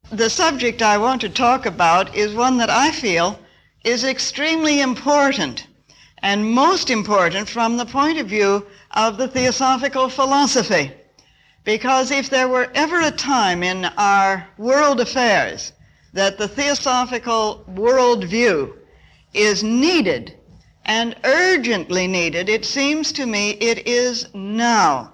The subject I want to talk about is one that I feel is extremely important, and most important from the point of view of the theosophical philosophy. Because if there were ever a time in our world affairs that the theosophical worldview is needed and urgently needed, it seems to me it is now.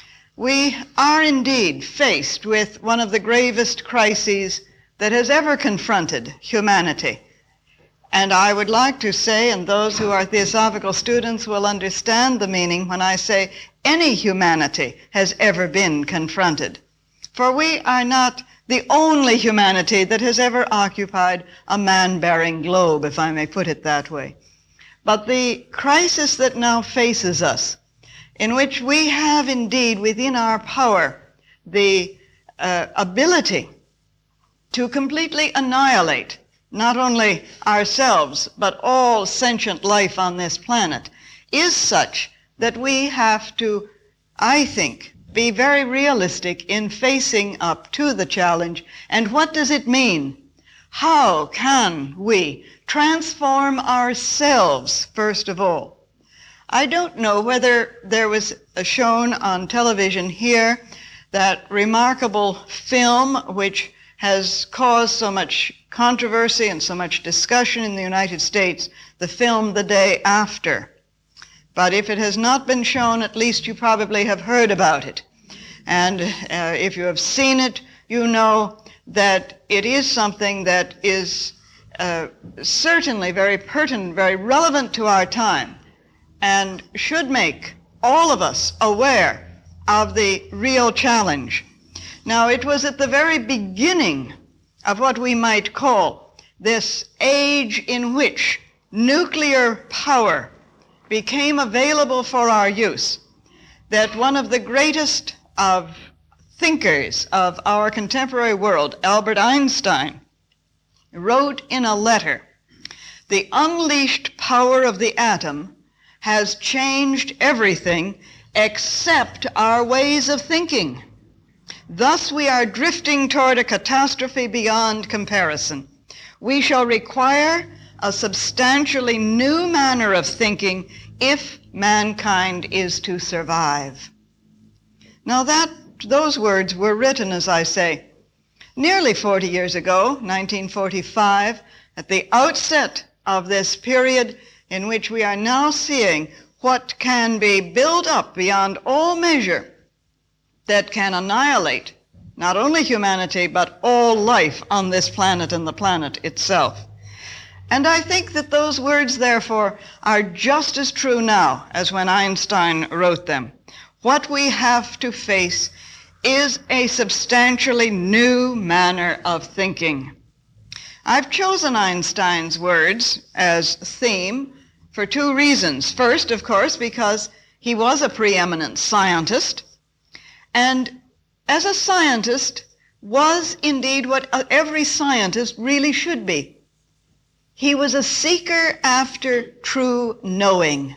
We are indeed faced with one of the gravest crises that has ever confronted humanity. And I would like to say, and those who are theosophical students will understand the meaning when I say any humanity has ever been confronted. For we are not the only humanity that has ever occupied a man-bearing globe, if I may put it that way. But the crisis that now faces us, in which we have indeed within our power the ability to completely annihilate not only ourselves but all sentient life on this planet, is such that we have to, I think, be very realistic in facing up to the challenge. And what does it mean? How can we transform ourselves, first of all? I don't know whether there was shown on television here that remarkable film which has caused so much controversy and so much discussion in the United States, the film The Day After. But if it has not been shown, at least you probably have heard about it. And if you have seen it, you know that it is something that is certainly very pertinent, very relevant to our time, and should make all of us aware of the real challenge. Now, it was at the very beginning of what we might call this age in which nuclear power became available for our use that one of the greatest of thinkers of our contemporary world, Albert Einstein, wrote in a letter, "The unleashed power of the atom has changed everything except our ways of thinking. Thus we are drifting toward a catastrophe beyond comparison. We shall require a substantially new manner of thinking if mankind is to survive." Now those words were written, as I say, nearly 40 years ago, 1945, at the outset of this period in which we are now seeing what can be built up beyond all measure that can annihilate not only humanity but all life on this planet and the planet itself. And I think that those words, therefore, are just as true now as when Einstein wrote them. What we have to face is a substantially new manner of thinking. I've chosen Einstein's words as theme for two reasons. First, of course, because he was a preeminent scientist, and as a scientist was indeed what every scientist really should be. He was a seeker after true knowing,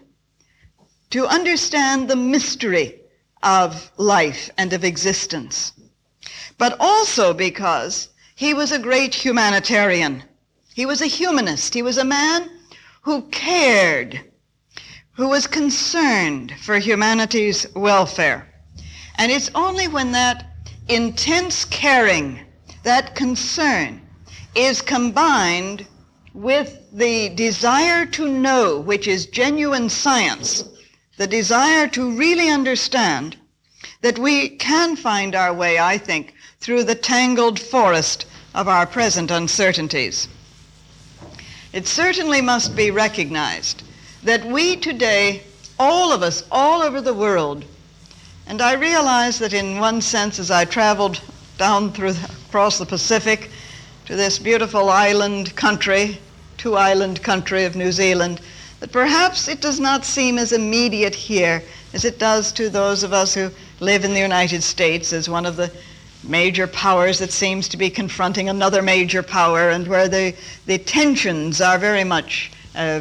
to understand the mystery of life and of existence, but also because he was a great humanitarian. He was a humanist. He was a man who cared, who was concerned for humanity's welfare. And it's only when that intense caring, that concern, is combined with the desire to know, which is genuine science, the desire to really understand, that we can find our way, I think, through the tangled forest of our present uncertainties. It certainly must be recognized that we today, all of us, all over the world, and I realize that in one sense as I traveled down across the Pacific to this beautiful island country, two-island country of New Zealand, that perhaps it does not seem as immediate here as it does to those of us who live in the United States as one of the major powers that seems to be confronting another major power, and where the tensions are very much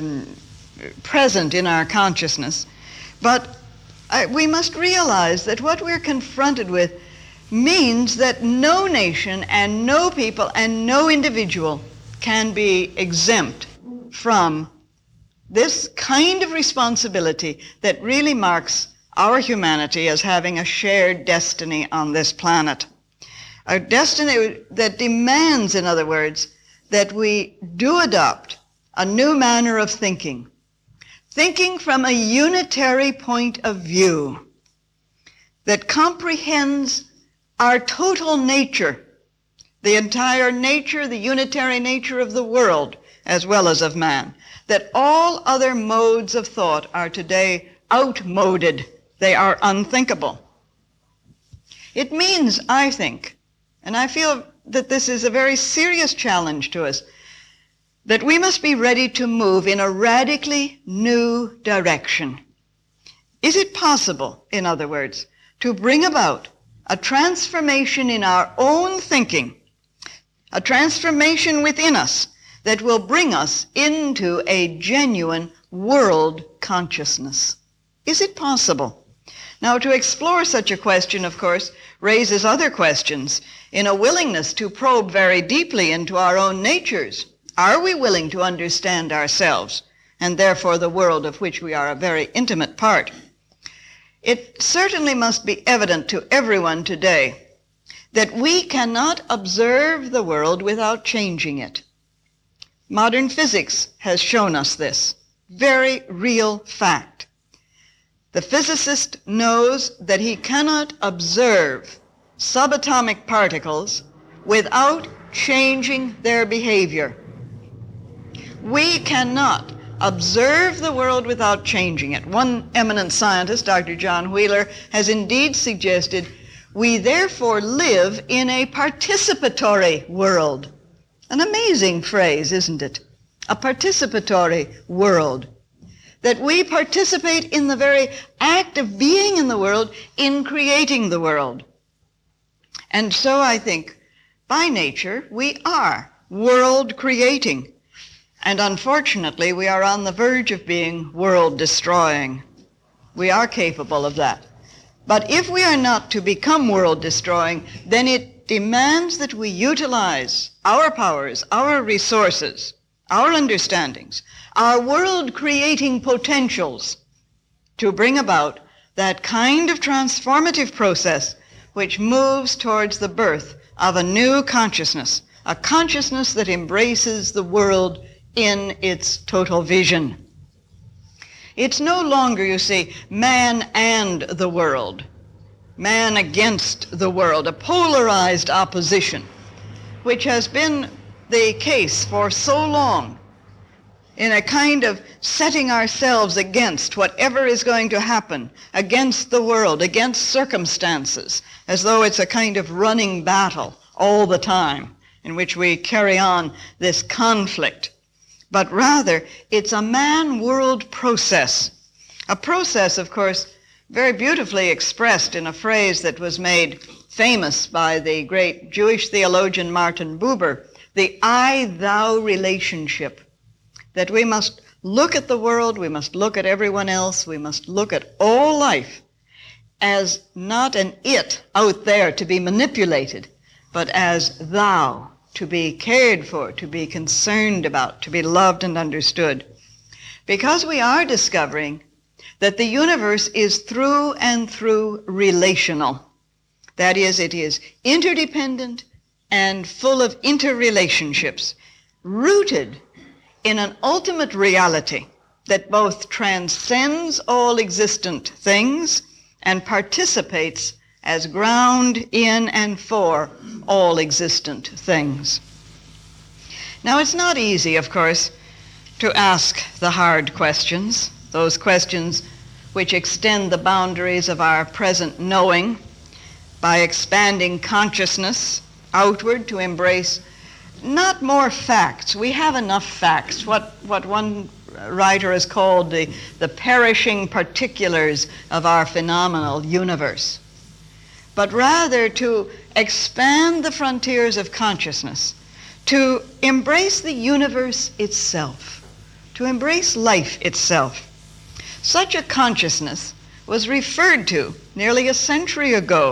present in our consciousness. But we must realize that what we're confronted with means that no nation and no people and no individual can be exempt from this kind of responsibility that really marks our humanity as having a shared destiny on this planet. A destiny that demands, in other words, that we do adopt a new manner of thinking from a unitary point of view that comprehends our total nature, the entire nature, the unitary nature of the world as well as of man, that all other modes of thought are today outmoded. They are unthinkable. It means, I think, and I feel that this is a very serious challenge to us, that we must be ready to move in a radically new direction. Is it possible, in other words, to bring about a transformation in our own thinking, a transformation within us that will bring us into a genuine world consciousness? Is it possible? Now, to explore such a question, of course, raises other questions in a willingness to probe very deeply into our own natures. Are we willing to understand ourselves, and therefore the world of which we are a very intimate part? It certainly must be evident to everyone today that we cannot observe the world without changing it. Modern physics has shown us this very real fact. The physicist knows that he cannot observe subatomic particles without changing their behavior. We cannot observe the world without changing it. One eminent scientist, Dr. John Wheeler, has indeed suggested we therefore live in a participatory world. An amazing phrase, isn't it? A participatory world. That we participate in the very act of being in the world, in creating the world. And so I think, by nature, we are world creating. And unfortunately, we are on the verge of being world destroying. We are capable of that. But if we are not to become world destroying, then it demands that we utilize our powers, our resources, our understandings, our world-creating potentials to bring about that kind of transformative process which moves towards the birth of a new consciousness, a consciousness that embraces the world in its total vision. It's no longer, you see, man and the world, man against the world, a polarized opposition, which has been the case for so long, in a kind of setting ourselves against whatever is going to happen, against the world, against circumstances, as though it's a kind of running battle all the time in which we carry on this conflict. But rather, it's a man-world process. A process, of course, very beautifully expressed in a phrase that was made famous by the great Jewish theologian Martin Buber, the I-thou relationship. That we must look at the world, we must look at everyone else, we must look at all life as not an it out there to be manipulated, but as thou, to be cared for, to be concerned about, to be loved and understood. Because we are discovering that the universe is through and through relational. That is, it is interdependent and full of interrelationships, rooted in an ultimate reality that both transcends all existent things and participates as ground in and for all existent things. Now, it's not easy, of course, to ask the hard questions, those questions which extend the boundaries of our present knowing by expanding consciousness outward to embrace not more facts. We have enough facts, what one writer has called the perishing particulars of our phenomenal universe, but rather to expand the frontiers of consciousness, to embrace the universe itself, to embrace life itself. Such a consciousness was referred to nearly a century ago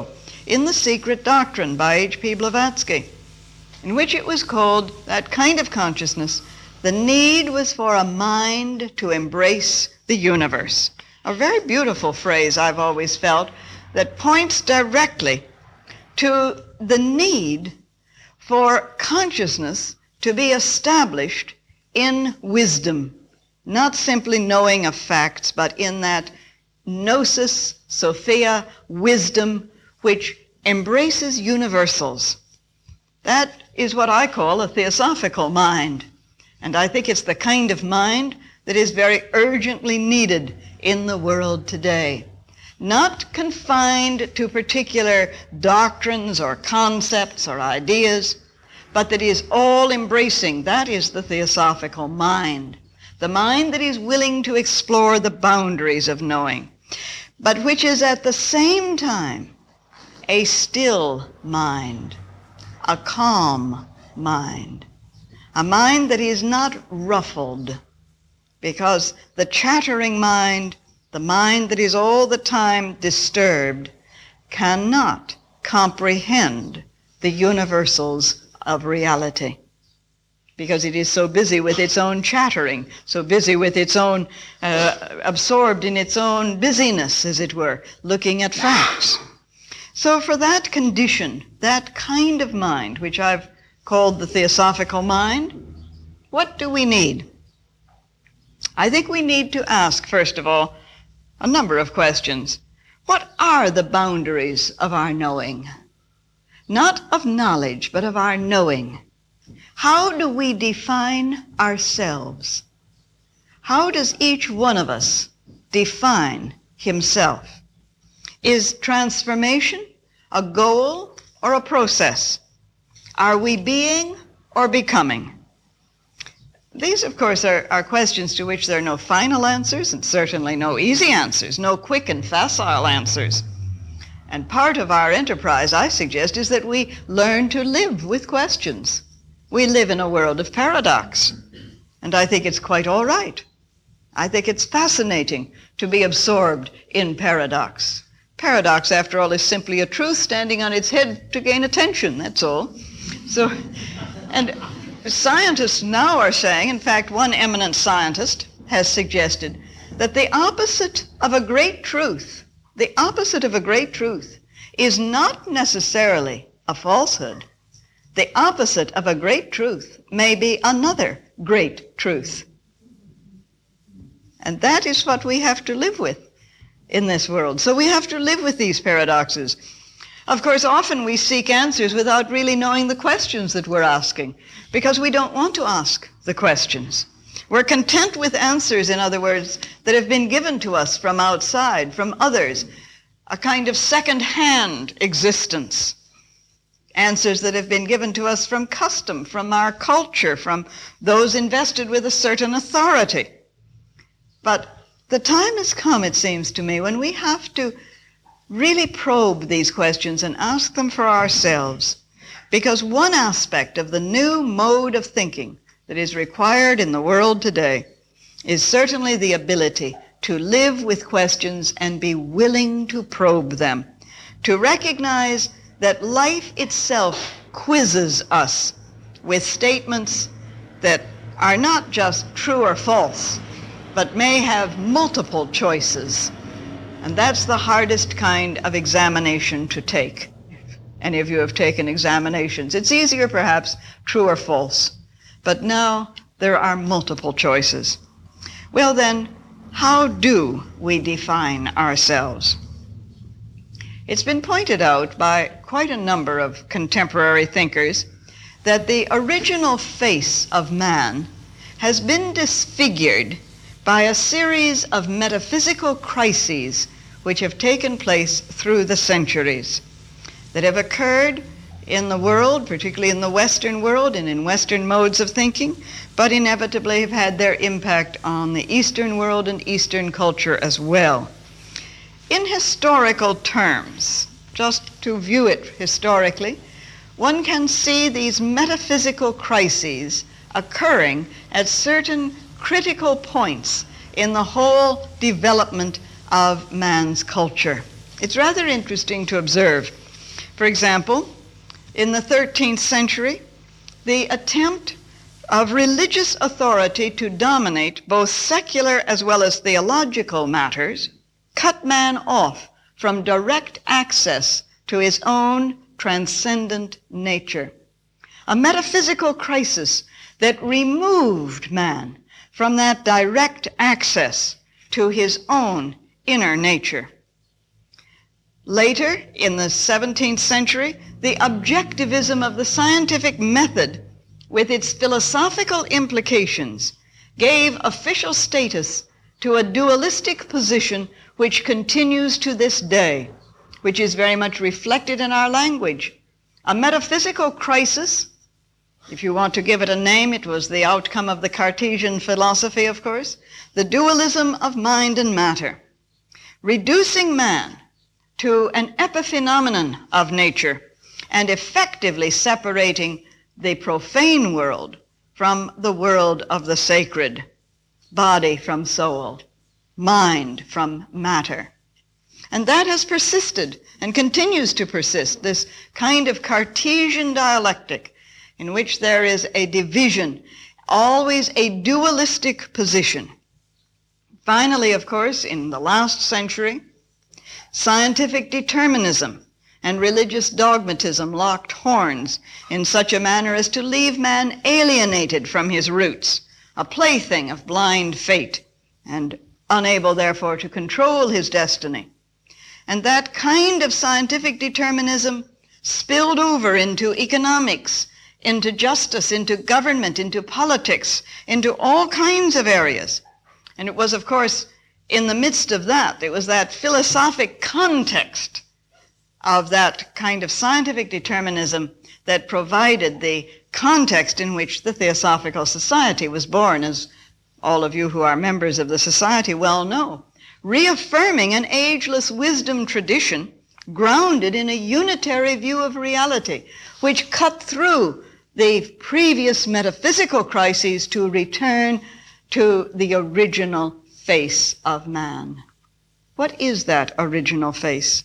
in The Secret Doctrine by H.P. Blavatsky, in which it was called, that kind of consciousness, the need was for a mind to embrace the universe. A very beautiful phrase, I've always felt, that points directly to the need for consciousness to be established in wisdom, not simply knowing of facts, but in that gnosis, Sophia, wisdom, which embraces universals. That is what I call a theosophical mind. And I think it's the kind of mind that is very urgently needed in the world today. Not confined to particular doctrines or concepts or ideas, but that is all-embracing. That is the theosophical mind. The mind that is willing to explore the boundaries of knowing, but which is at the same time a still mind, a calm mind, a mind that is not ruffled, because the chattering mind, the mind that is all the time disturbed, cannot comprehend the universals of reality, because it is so busy with its own chattering, so busy with its own, absorbed in its own busyness, as it were, looking at facts. So for that condition, that kind of mind, which I've called the theosophical mind, what do we need? I think we need to ask, first of all, a number of questions. What are the boundaries of our knowing? Not of knowledge, but of our knowing. How do we define ourselves? How does each one of us define himself? Is transformation a goal or a process? Are we being or becoming? These, of course, are questions to which there are no final answers and certainly no easy answers, no quick and facile answers. And part of our enterprise, I suggest, is that we learn to live with questions. We live in a world of paradox, and I think it's quite all right. I think it's fascinating to be absorbed in paradox. Paradox, after all, is simply a truth standing on its head to gain attention, that's all. So, and scientists now are saying, in fact, one eminent scientist has suggested that the opposite of a great truth is not necessarily a falsehood. The opposite of a great truth may be another great truth. And that is what we have to live with in this world. So we have to live with these paradoxes. Of course, often we seek answers without really knowing the questions that we're asking, because we don't want to ask the questions. We're content with answers, in other words, that have been given to us from outside, from others, a kind of second-hand existence. Answers that have been given to us from custom, from our culture, from those invested with a certain authority. But the time has come, it seems to me, when we have to really probe these questions and ask them for ourselves, because one aspect of the new mode of thinking that is required in the world today is certainly the ability to live with questions and be willing to probe them, to recognize that life itself quizzes us with statements that are not just true or false, but may have multiple choices. And that's the hardest kind of examination to take. If any of you have taken examinations, it's easier perhaps, true or false. But now there are multiple choices. Well then, how do we define ourselves? It's been pointed out by quite a number of contemporary thinkers that the original face of man has been disfigured by a series of metaphysical crises which have taken place through the centuries, that have occurred in the world, particularly in the Western world and in Western modes of thinking, but inevitably have had their impact on the Eastern world and Eastern culture as well. In historical terms, just to view it historically, one can see these metaphysical crises occurring at certain critical points in the whole development of man's culture. It's rather interesting to observe For example, in the 13th century, the attempt of religious authority to dominate both secular as well as theological matters cut man off from direct access to his own transcendent nature. A metaphysical crisis that removed man from that direct access to his own inner nature. Later, in the 17th century, the objectivism of the scientific method, with its philosophical implications, gave official status to a dualistic position which continues to this day, which is very much reflected in our language. A metaphysical crisis, if you want to give it a name, it was the outcome of the Cartesian philosophy, of course, the dualism of mind and matter, reducing man to an epiphenomenon of nature and effectively separating the profane world from the world of the sacred, body from soul, mind from matter. And that has persisted and continues to persist, this kind of Cartesian dialectic in which there is a division, always a dualistic position. Finally, of course, in the last century, scientific determinism and religious dogmatism locked horns in such a manner as to leave man alienated from his roots, a plaything of blind fate, and unable, therefore, to control his destiny. And that kind of scientific determinism spilled over into economics, into justice, into government, into politics, into all kinds of areas. And it was, of course, in the midst of that, it was that philosophic context of that kind of scientific determinism that provided the context in which the Theosophical Society was born, as all of you who are members of the Society well know, reaffirming an ageless wisdom tradition grounded in a unitary view of reality, which cut through the previous metaphysical crises to return to the original face of man. What is that original face?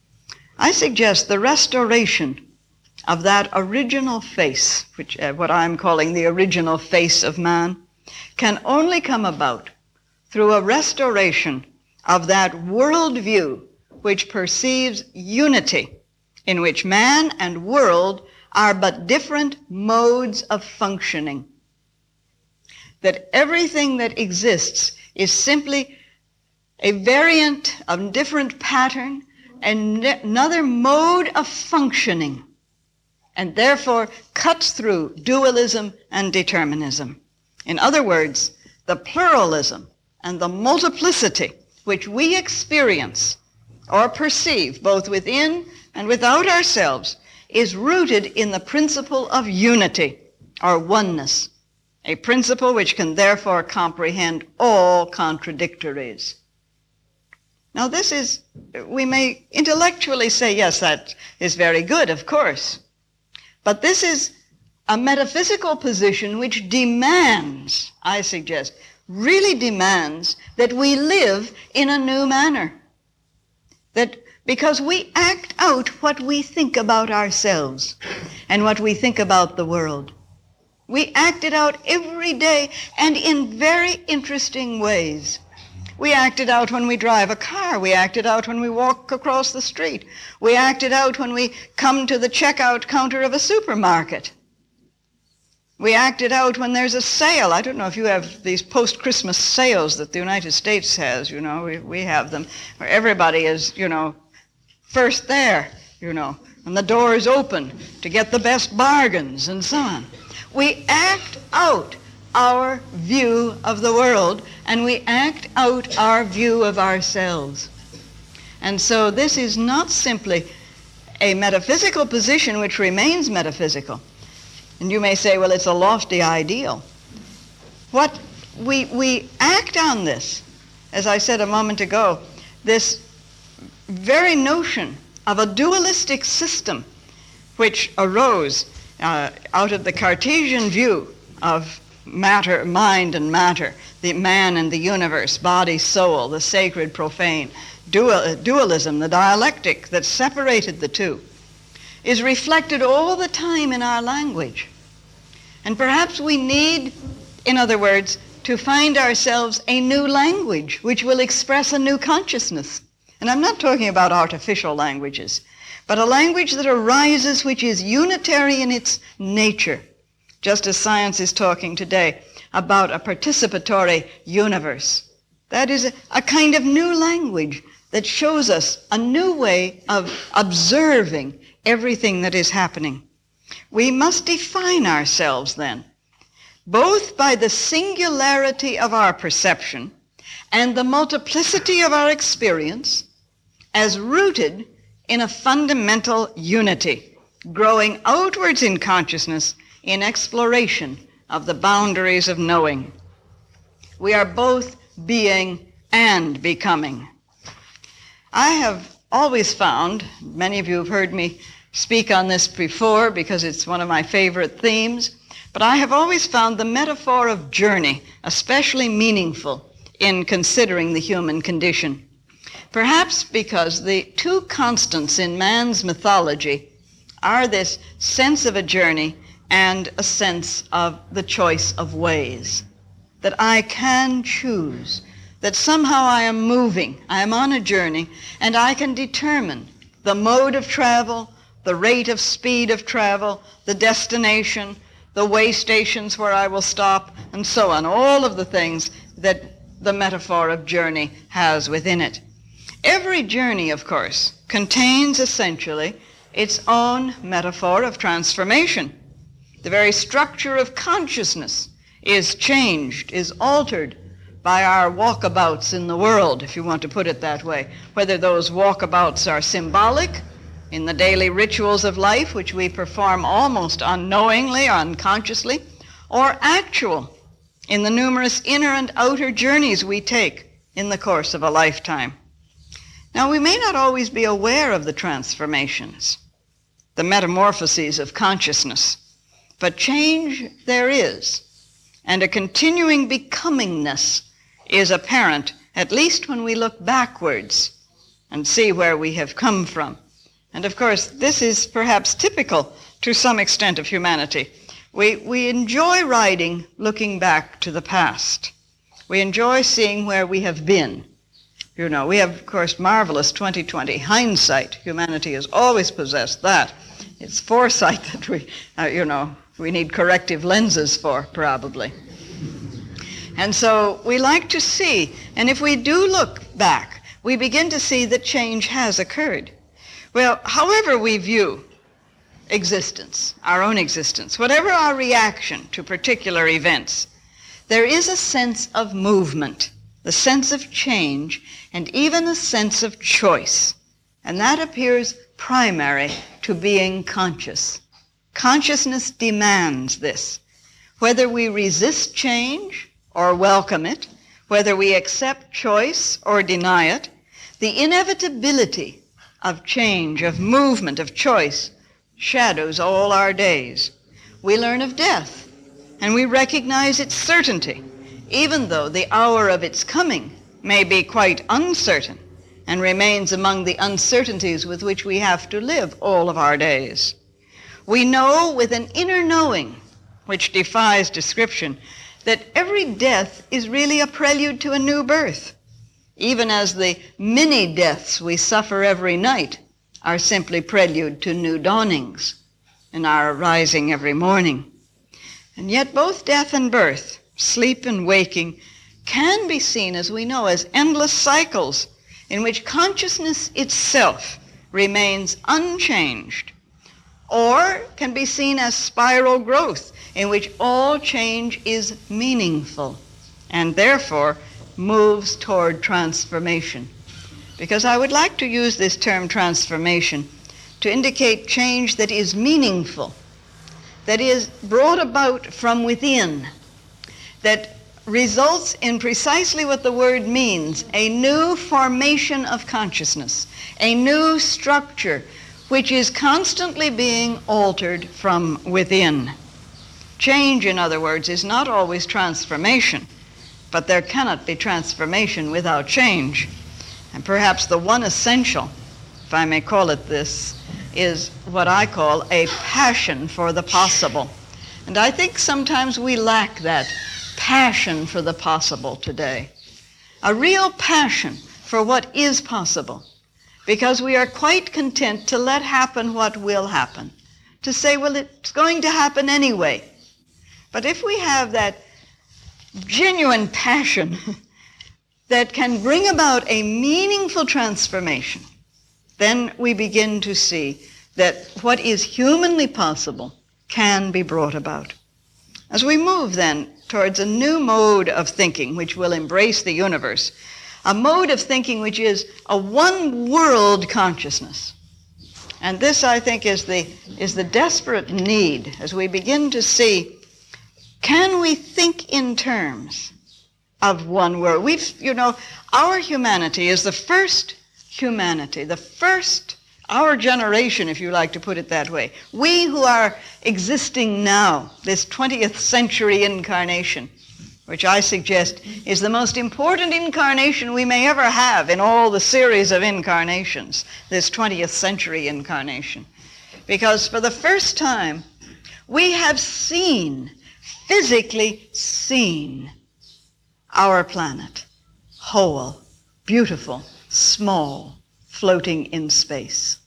I suggest the restoration of that original face, which what I'm calling the original face of man, can only come about through a restoration of that worldview which perceives unity, in which man and world are but different modes of functioning. That everything that exists is simply a variant of different pattern, another mode of functioning, and therefore cuts through dualism and determinism. In other words, the pluralism and the multiplicity which we experience or perceive both within and without ourselves is rooted in the principle of unity or oneness, a principle which can therefore comprehend all contradictories. Now this is, we may intellectually say, yes, that is very good, of course. But this is a metaphysical position which demands, I suggest, really demands that we live in a new manner. That because we act out what we think about ourselves and what we think about the world. We act it out every day and in very interesting ways. We act it out when we drive a car. We act it out when we walk across the street. We act it out when we come to the checkout counter of a supermarket. We act it out when there's a sale. I don't know if you have these post-Christmas sales that the United States has, we have them, where everybody is, first there, and the door is open to get the best bargains and so on. We act out our view of the world, and we act out our view of ourselves. And so this is not simply a metaphysical position which remains metaphysical. And you may say, well, it's a lofty ideal. What we act on this, as I said a moment ago, this very notion of a dualistic system which arose out of the Cartesian view of matter, mind and matter, the man and the universe, body, soul, the sacred, profane, dualism, the dialectic that separated the two, is reflected all the time in our language. And perhaps we need, in other words, to find ourselves a new language which will express a new consciousness. And I'm not talking about artificial languages, but a language that arises which is unitary in its nature, just as science is talking today about a participatory universe. That is a kind of new language that shows us a new way of observing everything that is happening. We must define ourselves then, both by the singularity of our perception and the multiplicity of our experience, as rooted in a fundamental unity, growing outwards in consciousness in exploration of the boundaries of knowing. We are both being and becoming. I have always found, many of you have heard me speak on this before because it's one of my favorite themes, but I have always found the metaphor of journey especially meaningful in considering the human condition. Perhaps because the two constants in man's mythology are this sense of a journey and a sense of the choice of ways, that I can choose, that somehow I am moving, I am on a journey, and I can determine the mode of travel, the rate of speed of travel, the destination, the way stations where I will stop, and so on, all of the things that the metaphor of journey has within it. Every journey, of course, contains essentially its own metaphor of transformation. The very structure of consciousness is changed, is altered by our walkabouts in the world, if you want to put it that way, whether those walkabouts are symbolic in the daily rituals of life, which we perform almost unknowingly, unconsciously, or actual in the numerous inner and outer journeys we take in the course of a lifetime. Now, we may not always be aware of the transformations, the metamorphoses of consciousness, but change there is, and a continuing becomingness is apparent, at least when we look backwards and see where we have come from. And of course, this is perhaps typical to some extent of humanity. We enjoy looking back to the past. We enjoy seeing where we have been. You know, we have, of course, marvelous 20/20 hindsight. Humanity has always possessed that. It's foresight that we need corrective lenses for, probably. And so we like to see, and if we do look back, we begin to see that change has occurred. Well, however we view existence, our own existence, whatever our reaction to particular events, there is a sense of movement, the sense of change, and even a sense of choice. And that appears primary to being conscious. Consciousness demands this. Whether we resist change or welcome it, whether we accept choice or deny it, the inevitability of change, of movement, of choice, shadows all our days. We learn of death, and we recognize its certainty, even though the hour of its coming may be quite uncertain and remains among the uncertainties with which we have to live all of our days. We know with an inner knowing, which defies description, that every death is really a prelude to a new birth, even as the many deaths we suffer every night are simply prelude to new dawnings in our arising every morning. And yet both death and birth, sleep and waking, can be seen, as we know, as endless cycles in which consciousness itself remains unchanged, or can be seen as spiral growth in which all change is meaningful and therefore moves toward transformation. Because I would like to use this term transformation to indicate change that is meaningful, that is brought about from within, that results in precisely what the word means, a new formation of consciousness, a new structure which is constantly being altered from within. Change, in other words, is not always transformation, but there cannot be transformation without change. And perhaps the one essential, if I may call it this, is what I call a passion for the possible. And I think sometimes we lack that passion for the possible today. A real passion for what is possible. Because we are quite content to let happen what will happen. To say, well, it's going to happen anyway. But if we have that genuine passion that can bring about a meaningful transformation, then we begin to see that what is humanly possible can be brought about. As we move then towards a new mode of thinking which will embrace the universe, a mode of thinking which is a one-world consciousness. And this, I think, is the desperate need as we begin to see, can we think in terms of one world? Our humanity is the first humanity, our generation, if you like to put it that way. We who are existing now, this 20th century incarnation, which I suggest is the most important incarnation we may ever have in all the series of incarnations, this 20th century incarnation. Because for the first time, we have physically seen our planet, whole, beautiful, small, floating in space.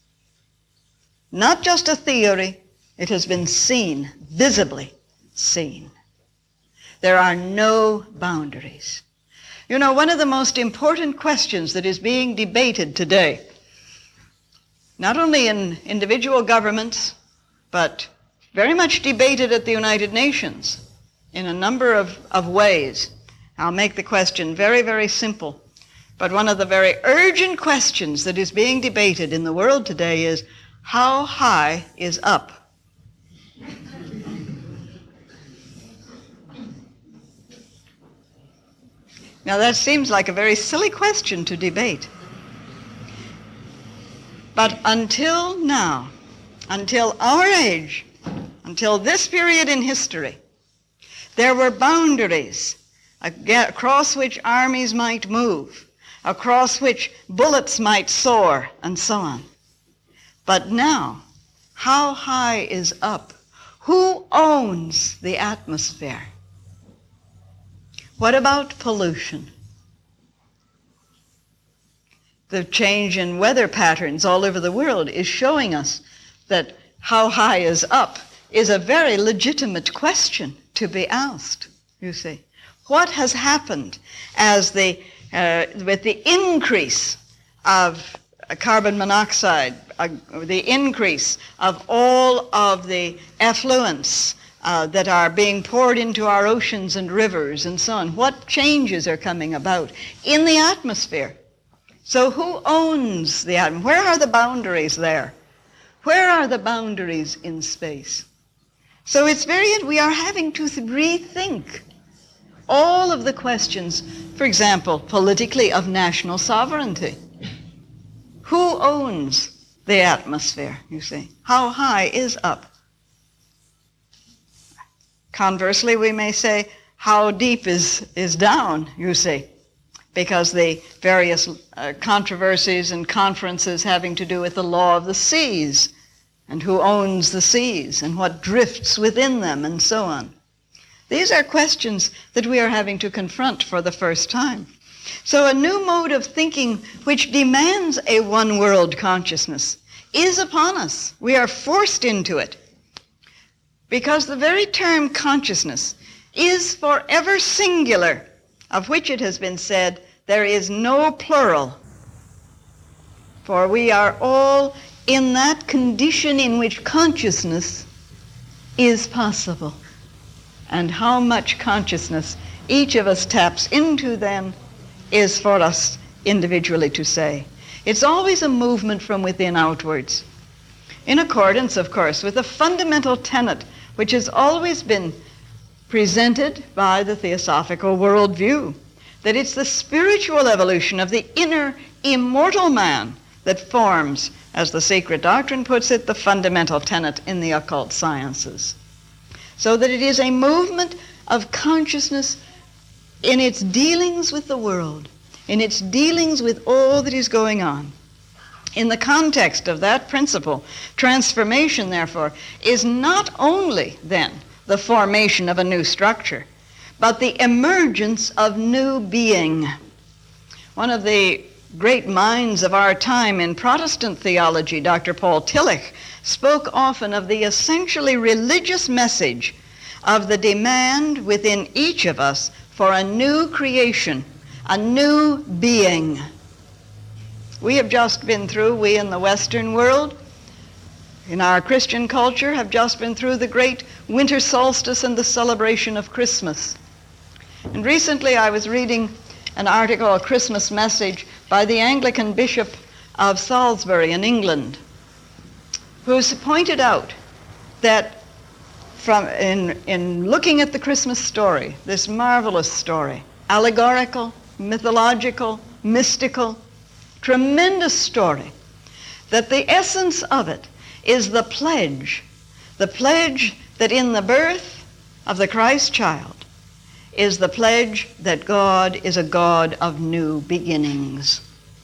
Not just a theory, it has been seen, visibly seen. There are no boundaries. One of the most important questions that is being debated today, not only in individual governments, but very much debated at the United Nations in a number of ways. I'll make the question very, very simple. But one of the very urgent questions that is being debated in the world today is, how high is up? Now that seems like a very silly question to debate. But until now, until our age, until this period in history, there were boundaries across which armies might move, across which bullets might soar, and so on. But now, how high is up? Who owns the atmosphere? What about pollution? The change in weather patterns all over the world is showing us that how high is up is a very legitimate question to be asked, you see. What has happened as with the increase of carbon monoxide, the increase of all of the effluents that are being poured into our oceans and rivers and so on? What changes are coming about in the atmosphere? So who owns the atmosphere? Where are the boundaries there? Where are the boundaries in space? So we are having to rethink all of the questions, for example, politically, of national sovereignty. Who owns the atmosphere, you see? How high is up? Conversely, we may say, how deep is down, you see? Because the various controversies and conferences having to do with the law of the seas, and who owns the seas, and what drifts within them, and so on. These are questions that we are having to confront for the first time. So a new mode of thinking which demands a one-world consciousness is upon us. We are forced into it. Because the very term consciousness is forever singular, of which it has been said, there is no plural. For we are all in that condition in which consciousness is possible. And how much consciousness each of us taps into then is for us individually to say. It's always a movement from within outwards, in accordance, of course, with a fundamental tenet which has always been presented by the Theosophical worldview, that it's the spiritual evolution of the inner immortal man that forms, as the Secret Doctrine puts it, the fundamental tenet in the occult sciences. So that it is a movement of consciousness in its dealings with the world, in its dealings with all that is going on. In the context of that principle, transformation, therefore, is not only, then, the formation of a new structure, but the emergence of new being. One of the great minds of our time in Protestant theology, Dr. Paul Tillich, spoke often of the essentially religious message of the demand within each of us for a new creation, a new being. We have just been through, we in the Western world, in our Christian culture, have just been through the great winter solstice and the celebration of Christmas. And recently I was reading an article, a Christmas message, by the Anglican Bishop of Salisbury in England, who's pointed out that in looking at the Christmas story, this marvelous story, allegorical, mythological, mystical, tremendous story, that the essence of it is the pledge that in the birth of the Christ child is the pledge that God is a God of new beginnings.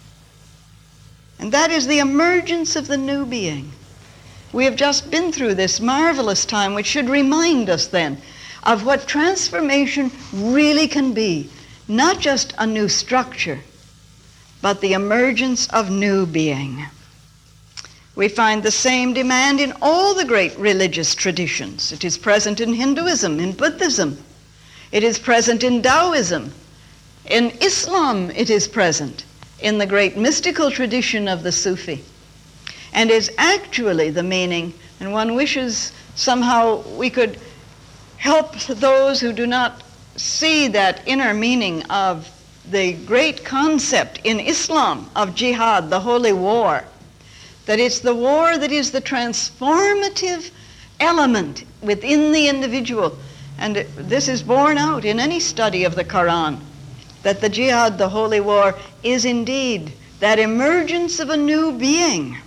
And that is the emergence of the new being. We have just been through this marvelous time, which should remind us then of what transformation really can be. Not just a new structure, but the emergence of new being. We find the same demand in all the great religious traditions. It is present in Hinduism, in Buddhism. It is present in Taoism. In Islam it is present, in the great mystical tradition of the Sufi. And is actually the meaning, and one wishes somehow we could help those who do not see that inner meaning of the great concept in Islam of jihad, the holy war, that it's the war that is the transformative element within the individual. And this is borne out in any study of the Quran, that the jihad, the holy war, is indeed that emergence of a new being.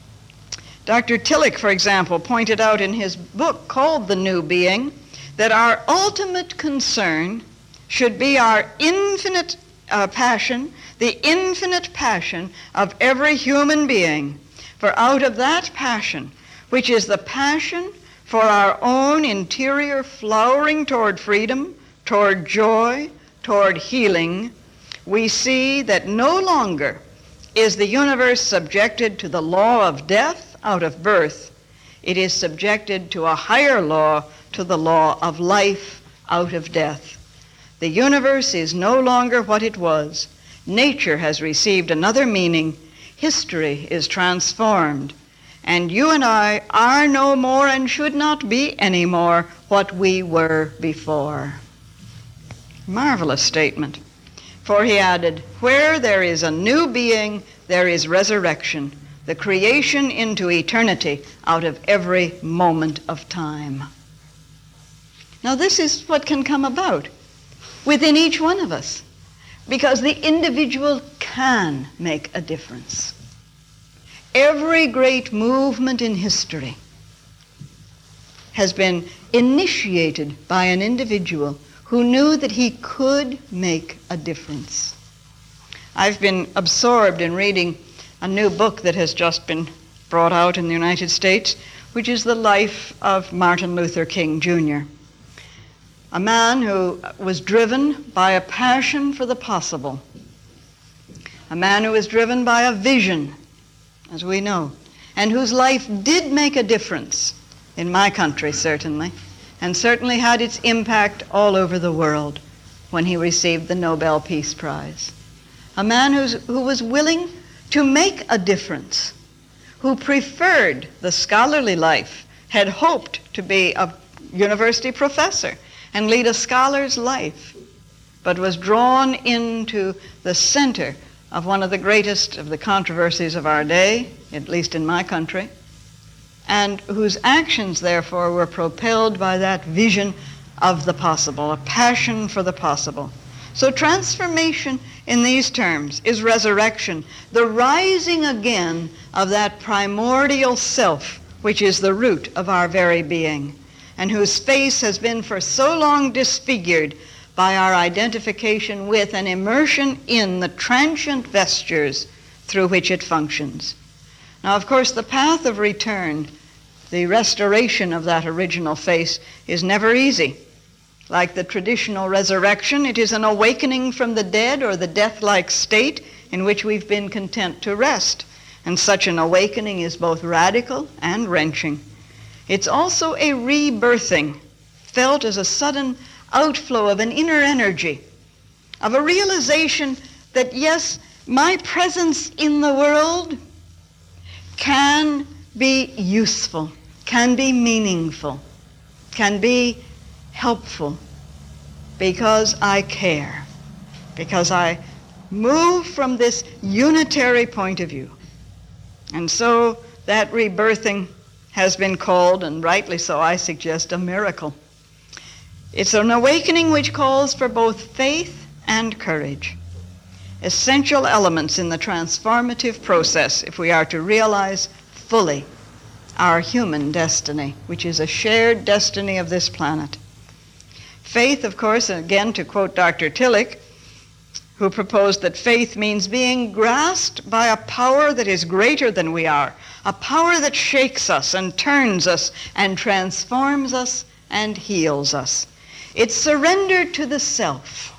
Dr. Tillich, for example, pointed out in his book called The New Being that our ultimate concern should be our infinite passion, the infinite passion of every human being. For out of that passion, which is the passion for our own interior flowering toward freedom, toward joy, toward healing, we see that no longer is the universe subjected to the law of death out of birth. It is subjected to a higher law, to the law of life out of death. The universe is no longer what it was. Nature has received another meaning. History is transformed. And you and I are no more and should not be any more what we were before. Marvelous statement. For he added, where there is a new being, there is resurrection, the creation into eternity out of every moment of time. Now this is what can come about within each one of us, because the individual can make a difference. Every great movement in history has been initiated by an individual who knew that he could make a difference. I've been absorbed in reading a new book that has just been brought out in the United States, which is the life of Martin Luther King, Jr., a man who was driven by a passion for the possible, a man who was driven by a vision, as we know, and whose life did make a difference in my country, certainly, and certainly had its impact all over the world when he received the Nobel Peace Prize. A man who was willing to make a difference, who preferred the scholarly life, had hoped to be a university professor and lead a scholar's life, but was drawn into the center of one of the greatest of the controversies of our day, at least in my country, and whose actions, therefore, were propelled by that vision of the possible, a passion for the possible. So transformation in these terms is resurrection, the rising again of that primordial self, which is the root of our very being, and whose face has been for so long disfigured by our identification with and immersion in the transient vestures through which it functions. Now, of course, the path of return, the restoration of that original face, is never easy. Like the traditional resurrection, it is an awakening from the dead or the death-like state in which we've been content to rest. And such an awakening is both radical and wrenching. It's also a rebirthing, felt as a sudden outflow of an inner energy, of a realization that, yes, my presence in the world can be useful, can be meaningful, can be helpful, because I care, because I move from this unitary point of view. And so that rebirthing has been called, and rightly so, I suggest, a miracle. It's an awakening which calls for both faith and courage, essential elements in the transformative process if we are to realize fully our human destiny, which is a shared destiny of this planet. Faith, of course, again to quote Dr. Tillich, who proposed that faith means being grasped by a power that is greater than we are, a power that shakes us and turns us and transforms us and heals us. It's surrender to the self.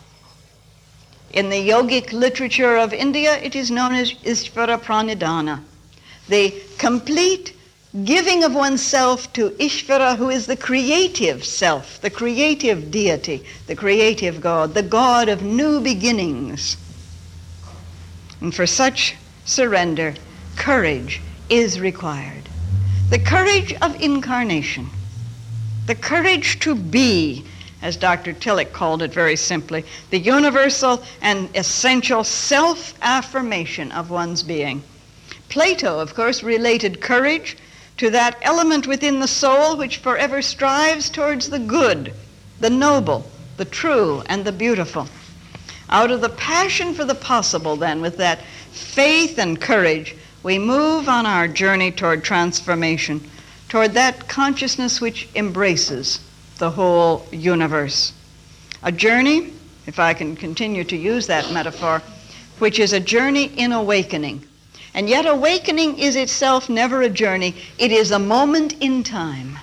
In the yogic literature of India, it is known as Ishvara Pranidhana, the complete giving of oneself to Ishvara, who is the creative self, the creative deity, the creative God, the God of new beginnings. And for such surrender, courage is required. The courage of incarnation, the courage to be, as Dr. Tillich called it very simply, the universal and essential self-affirmation of one's being. Plato, of course, related courage to that element within the soul which forever strives towards the good, the noble, the true, and the beautiful. Out of the passion for the possible, then, with that faith and courage, we move on our journey toward transformation, toward that consciousness which embraces the whole universe. A journey, if I can continue to use that metaphor, which is a journey in awakening. And yet awakening is itself never a journey. It is a moment in time.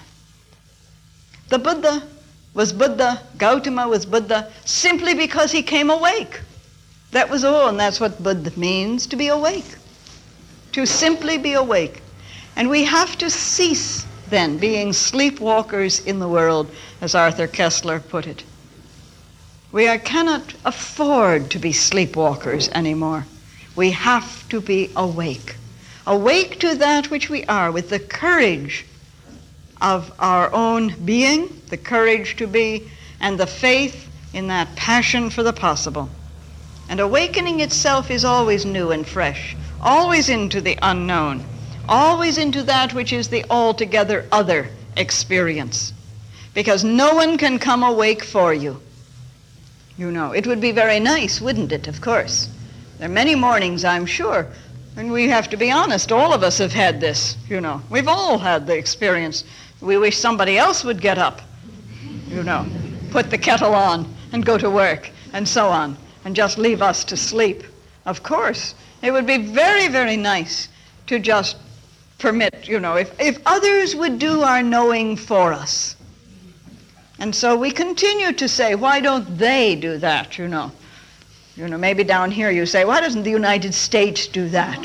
The Buddha was Buddha, Gautama was Buddha, simply because he came awake. That was all, and that's what Buddha means, to be awake. To simply be awake. And we have to cease, then, being sleepwalkers in the world, as Arthur Koestler put it. We cannot afford to be sleepwalkers anymore. We have to be awake. Awake to that which we are, with the courage of our own being, the courage to be, and the faith in that passion for the possible. And awakening itself is always new and fresh, always into the unknown, always into that which is the altogether other experience. Because no one can come awake for you. You know, it would be very nice, wouldn't it, of course? There are many mornings, I'm sure, and we have to be honest, all of us have had this, you know. We've all had the experience. We wish somebody else would get up, you know, put the kettle on and go to work and so on, and just leave us to sleep. Of course, it would be very, very nice to just permit, you know, if others would do our knowing for us. And so we continue to say, why don't they do that, you know? You know, maybe down here you say, why doesn't the United States do that?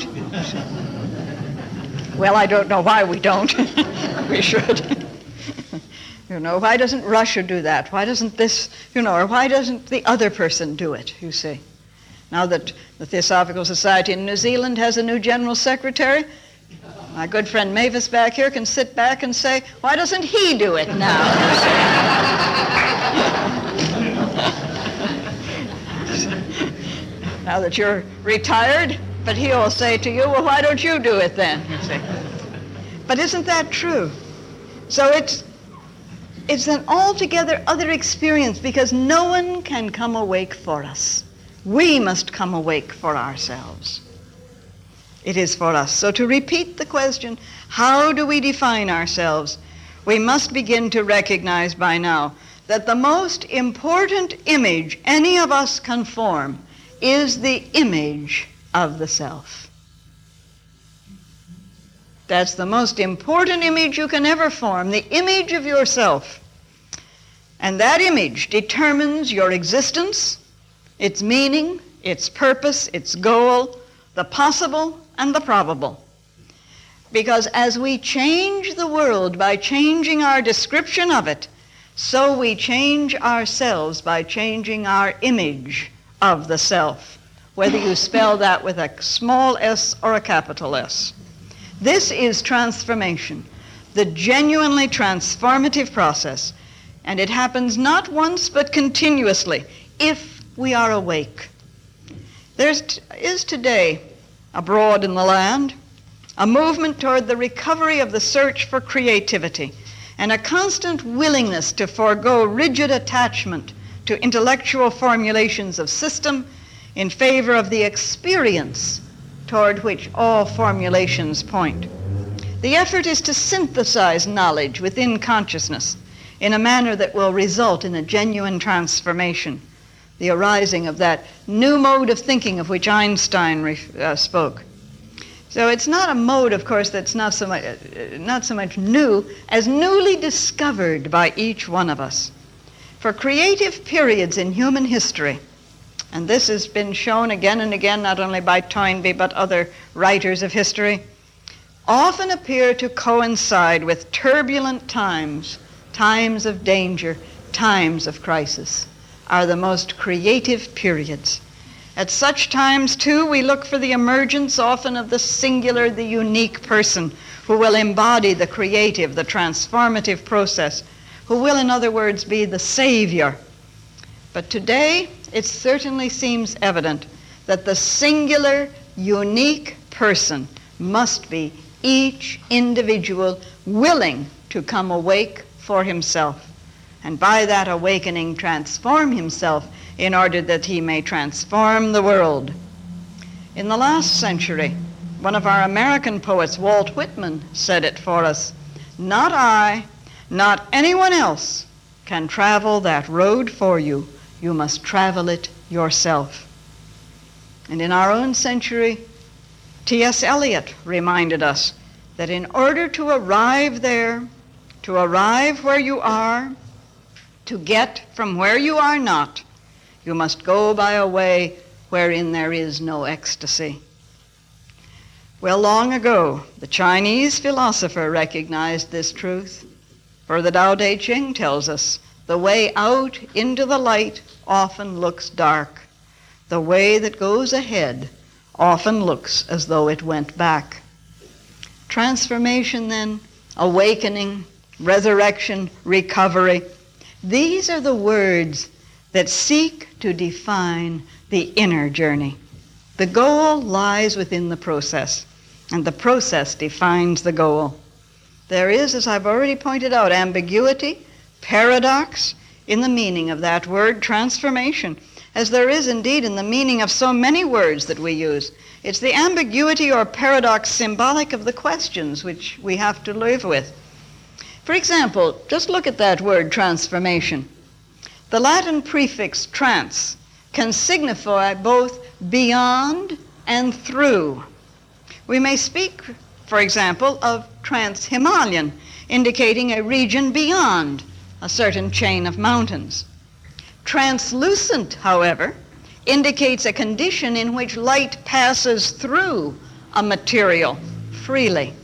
Well, I don't know why we don't. We should. You know, why doesn't Russia do that? Why doesn't this, you know, or why doesn't the other person do it, you see? Now that the Theosophical Society in New Zealand has a new general secretary, my good friend Mavis back here can sit back and say, why doesn't he do it now? Now that you're retired, but he'll say to you, well, why don't you do it then? You see. But isn't that true? So it's an altogether other experience, because no one can come awake for us. We must come awake for ourselves. It is for us. So to repeat the question, how do we define ourselves? We must begin to recognize by now that the most important image any of us can form is the image of the self. That's the most important image you can ever form, the image of yourself. And that image determines your existence, its meaning, its purpose, its goal, the possible and the probable. Because as we change the world by changing our description of it, so we change ourselves by changing our image of the self, whether you spell that with a small s or a capital S. This is transformation, the genuinely transformative process, and it happens not once but continuously if we are awake. There is today, abroad in the land, a movement toward the recovery of the search for creativity and a constant willingness to forego rigid attachment to intellectual formulations of system in favor of the experience toward which all formulations point. The effort is to synthesize knowledge within consciousness in a manner that will result in a genuine transformation, the arising of that new mode of thinking of which Einstein spoke. So it's not a mode, of course, that's not so much new as newly discovered by each one of us. For creative periods in human history, and this has been shown again and again, not only by Toynbee but other writers of history, often appear to coincide with turbulent times, times of danger, times of crisis, are the most creative periods. At such times, too, we look for the emergence often of the singular, the unique person who will embody the creative, the transformative process, who will, in other words, be the savior. But today, it certainly seems evident that the singular, unique person must be each individual willing to come awake for himself, and by that awakening transform himself in order that he may transform the world. In the last century, one of our American poets, Walt Whitman, said it for us, "Not I, not anyone else can travel that road for you. You must travel it yourself." And in our own century, T.S. Eliot reminded us that in order to arrive there, to arrive where you are, to get from where you are not, you must go by a way wherein there is no ecstasy. Well, long ago, the Chinese philosopher recognized this truth, for the Tao Te Ching tells us, the way out into the light often looks dark. The way that goes ahead often looks as though it went back. Transformation, then, awakening, resurrection, recovery, these are the words that seek to define the inner journey. The goal lies within the process, and the process defines the goal. There is, as I've already pointed out, ambiguity, paradox in the meaning of that word transformation, as there is indeed in the meaning of so many words that we use. It's the ambiguity or paradox symbolic of the questions which we have to live with. For example, just look at that word transformation. The Latin prefix trans can signify both beyond and through. We may speak, for example, of trans-Himalayan, indicating a region beyond a certain chain of mountains. Translucent, however, indicates a condition in which light passes through a material freely.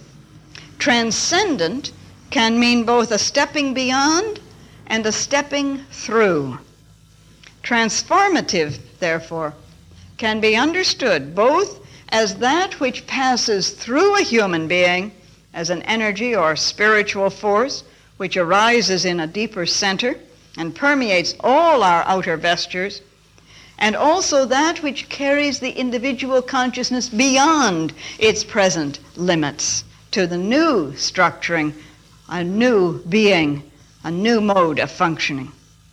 Transcendent can mean both a stepping beyond and a stepping through. Transformative, therefore, can be understood both as that which passes through a human being as an energy or spiritual force which arises in a deeper center and permeates all our outer vestures, and also that which carries the individual consciousness beyond its present limits to the new structuring, a new being, a new mode of functioning.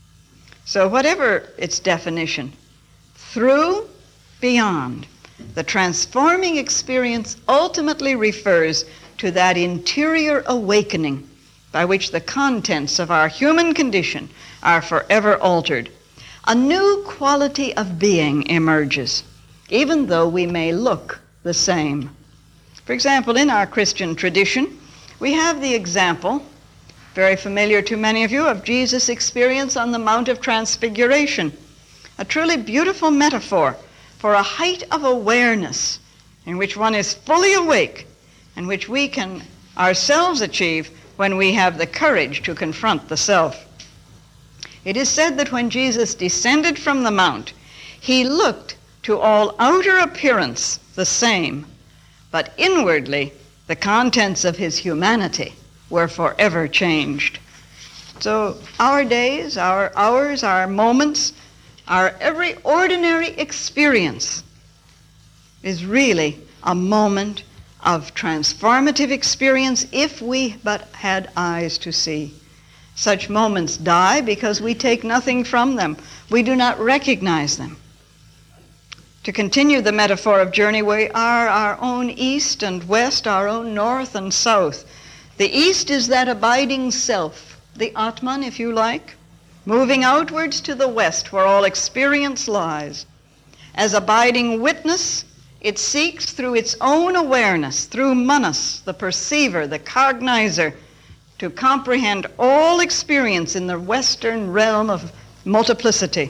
So whatever its definition, through, beyond, the transforming experience ultimately refers to that interior awakening by which the contents of our human condition are forever altered. A new quality of being emerges, even though we may look the same. For example, in our Christian tradition, we have the example, very familiar to many of you, of Jesus' experience on the Mount of Transfiguration, a truly beautiful metaphor for a height of awareness in which one is fully awake and which we can ourselves achieve when we have the courage to confront the self. It is said that when Jesus descended from the mount, he looked to all outer appearance the same, but inwardly the contents of his humanity were forever changed. So our days, our hours, our moments, our every ordinary experience is really a moment of transformative experience if we but had eyes to see. Such moments die because we take nothing from them. We do not recognize them. To continue the metaphor of journey, we are our own east and west, our own north and south. The east is that abiding self, the Atman, if you like, moving outwards to the west where all experience lies. As abiding witness, it seeks through its own awareness, through manas, the perceiver, the cognizer, to comprehend all experience in the western realm of multiplicity.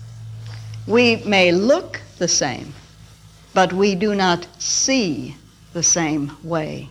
We may look the same, but we do not see the same way.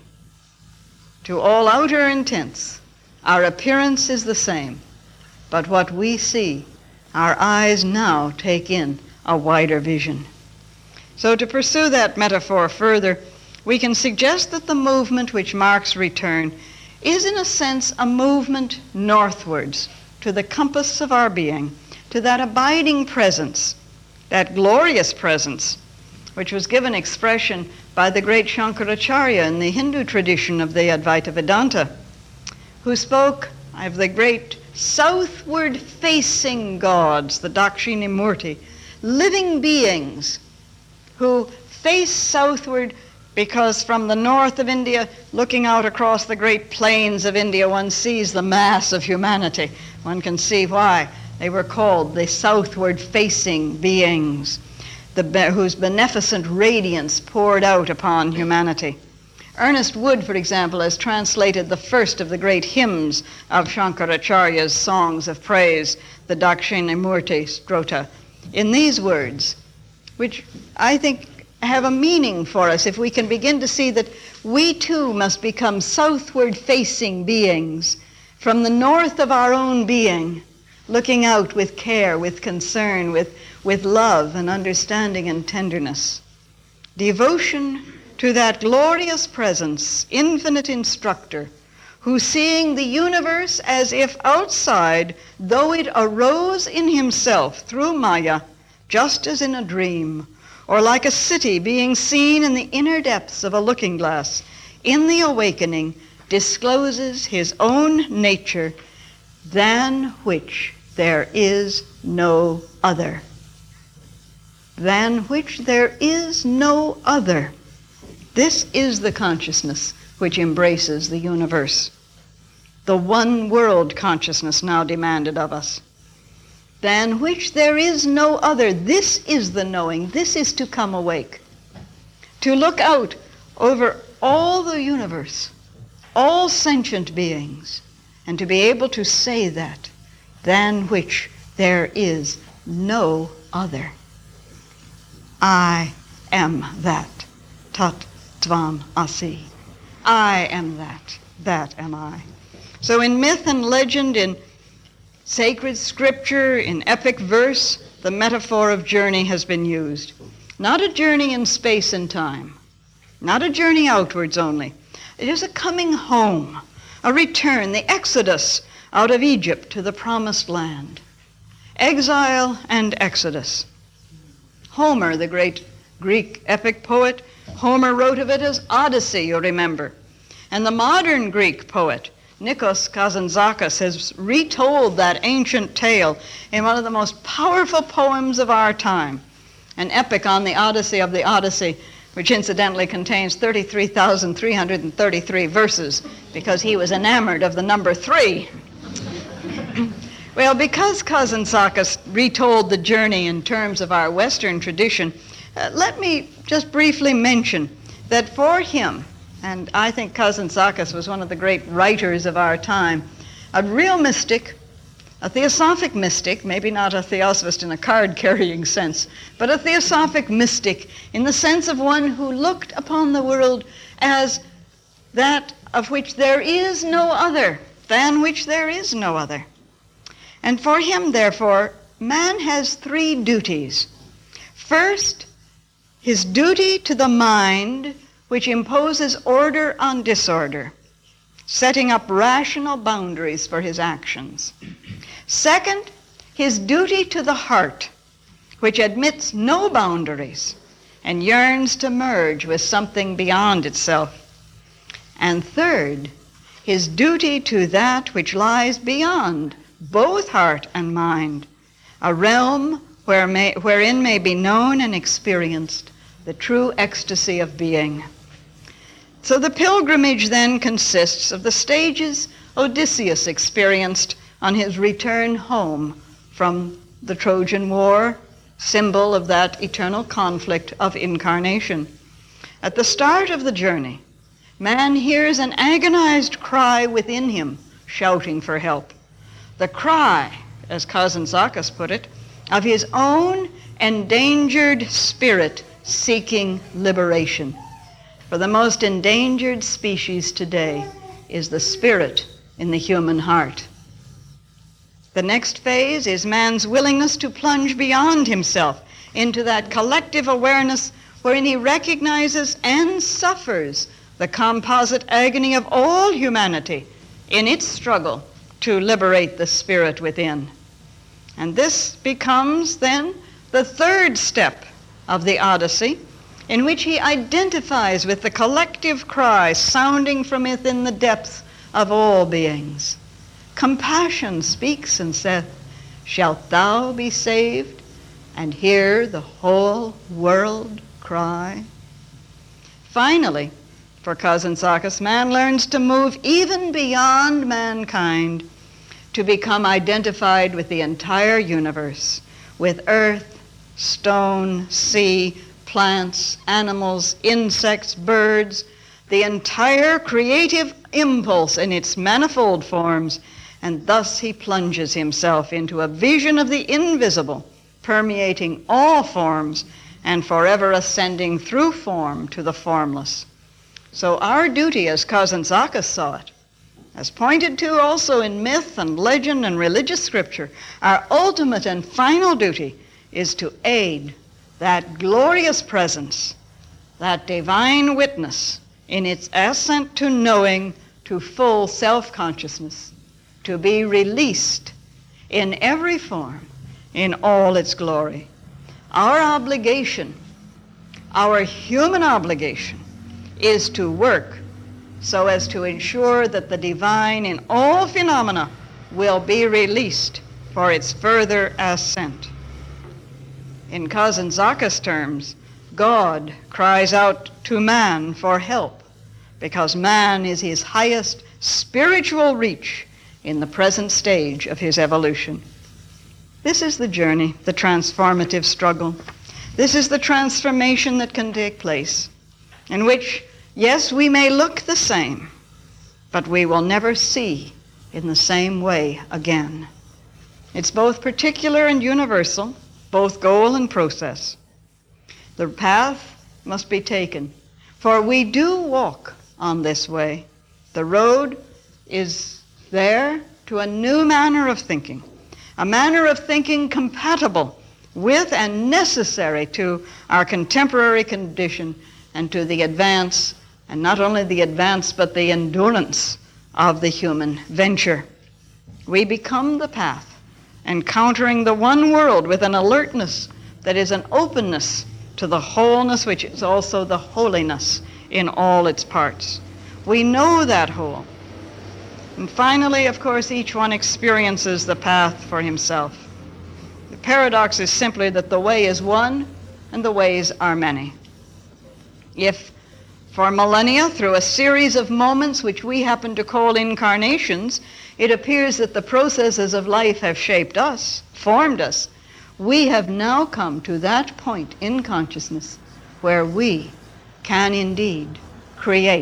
To all outer intents, our appearance is the same, but what we see, our eyes now take in a wider vision. So to pursue that metaphor further, we can suggest that the movement which marks return is in a sense a movement northwards to the compass of our being, to that abiding presence, that glorious presence, which was given expression by the great Shankaracharya in the Hindu tradition of the Advaita Vedanta, who spoke of the great southward-facing gods, the Dakshinamurti, living beings who face southward because from the north of India, looking out across the great plains of India, one sees the mass of humanity. One can see why they were called the southward-facing beings, whose beneficent radiance poured out upon humanity. Ernest Wood, for example, has translated the first of the great hymns of Shankaracharya's songs of praise, the Dakshinamurti Strota, in these words, which I think have a meaning for us if we can begin to see that we too must become southward-facing beings from the north of our own being, looking out with care, with concern, with love and understanding and tenderness. Devotion to that glorious presence, infinite instructor, who seeing the universe as if outside, though it arose in himself through Maya, just as in a dream, or like a city being seen in the inner depths of a looking glass, in the awakening discloses his own nature, than which there is no other. Than which there is no other. This is the consciousness which embraces the universe, the one world consciousness now demanded of us. Than which there is no other. This is the knowing. This is to come awake. To look out over all the universe, all sentient beings, and to be able to say that, than which there is no other. I am that. Tat Tvam Asi. I am that. That am I. So in myth and legend, in sacred scripture, in epic verse, the metaphor of journey has been used. Not a journey in space and time, not a journey outwards only. It is a coming home, a return, the exodus out of Egypt to the promised land. Exile and exodus. Homer, the great Greek epic poet, Homer wrote of it as Odyssey, you remember. And the modern Greek poet, Nikos Kazantzakis, has retold that ancient tale in one of the most powerful poems of our time, an epic on the Odyssey of the Odyssey, which incidentally contains 33,333 verses, because he was enamored of the number 3. Well, because Kazantzakis retold the journey in terms of our Western tradition, let me just briefly mention that for him, and I think Kazantzakis was one of the great writers of our time, a real mystic, a theosophic mystic, maybe not a theosophist in a card-carrying sense, but a theosophic mystic in the sense of one who looked upon the world as that of which there is no other, than which there is no other. And for him, therefore, man has three duties. First, his duty to the mind, which imposes order on disorder, setting up rational boundaries for his actions. Second, his duty to the heart, which admits no boundaries and yearns to merge with something beyond itself. And third, his duty to that which lies beyond both heart and mind, a realm wherein may be known and experienced the true ecstasy of being. So the pilgrimage then consists of the stages Odysseus experienced on his return home from the Trojan War, symbol of that eternal conflict of incarnation. At the start of the journey, man hears an agonized cry within him, shouting for help. The cry, as Kazantzakis put it, of his own endangered spirit seeking liberation. For the most endangered species today is the spirit in the human heart. The next phase is man's willingness to plunge beyond himself into that collective awareness wherein he recognizes and suffers the composite agony of all humanity in its struggle to liberate the spirit within. And this becomes then the third step of the Odyssey, in which he identifies with the collective cry sounding from within the depths of all beings. Compassion speaks and saith, "Shalt thou be saved, and hear the whole world cry?" Finally, for Kazantzakis, man learns to move even beyond mankind, to become identified with the entire universe, with earth, stone, sea, plants, animals, insects, birds, the entire creative impulse in its manifold forms, and thus he plunges himself into a vision of the invisible, permeating all forms and forever ascending through form to the formless. So our duty, as Kazantzakis saw it, as pointed to also in myth and legend and religious scripture, our ultimate and final duty is to aid that glorious presence, that divine witness in its ascent to knowing, to full self-consciousness, to be released in every form, in all its glory. Our obligation, our human obligation, is to work so as to ensure that the divine in all phenomena will be released for its further ascent. In Kazantzakis terms, God cries out to man for help because man is his highest spiritual reach in the present stage of his evolution. This is the journey, the transformative struggle. This is the transformation that can take place, in which, yes, we may look the same, but we will never see in the same way again. It's both particular and universal, both goal and process. The path must be taken, for we do walk on this way. The road is there to a new manner of thinking, a manner of thinking compatible with and necessary to our contemporary condition and to the advance, and not only the advance, but the endurance of the human venture. We become the path, encountering the one world with an alertness that is an openness to the wholeness, which is also the holiness in all its parts. We know that whole. And finally, of course, each one experiences the path for himself. The paradox is simply that the way is one and the ways are many. If for millennia, through a series of moments which we happen to call incarnations, it appears that the processes of life have shaped us, formed us, we have now come to that point in consciousness where we can indeed create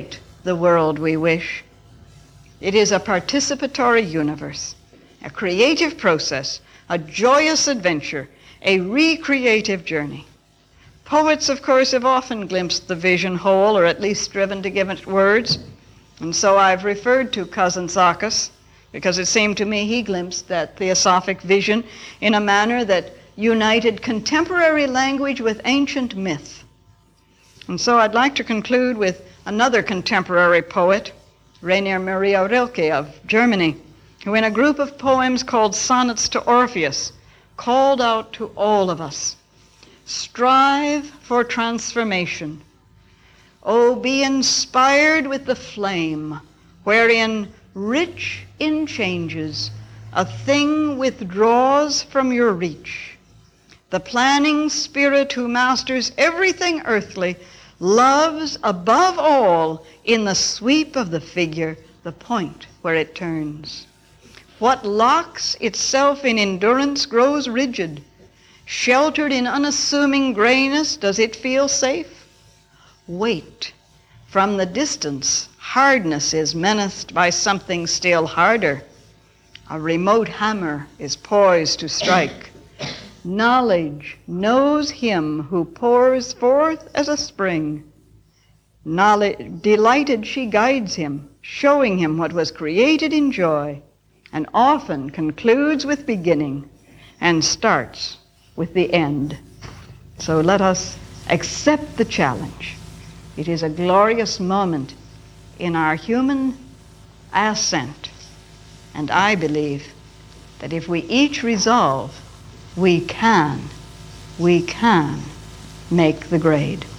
the world we wish. It is a participatory universe, a creative process, a joyous adventure, a recreative journey. Poets, of course, have often glimpsed the vision whole, or at least striven to give it words. And so I've referred to Kazantzakis, because it seemed to me he glimpsed that theosophic vision in a manner that united contemporary language with ancient myth. And so I'd like to conclude with another contemporary poet, Rainer Maria Rilke of Germany, who in a group of poems called Sonnets to Orpheus called out to all of us, strive for transformation. Oh, be inspired with the flame wherein, rich in changes, a thing withdraws from your reach. The planning spirit who masters everything earthly loves above all in the sweep of the figure the point where it turns. What locks itself in endurance grows rigid. Sheltered in unassuming grayness, does it feel safe? Wait. From the distance, hardness is menaced by something still harder. A remote hammer is poised to strike. Knowledge knows him who pours forth as a spring. Delighted she guides him, showing him what was created in joy, and often concludes with beginning and starts with the end. So let us accept the challenge. It is a glorious moment in our human ascent, and I believe that if we each resolve, we can make the grade.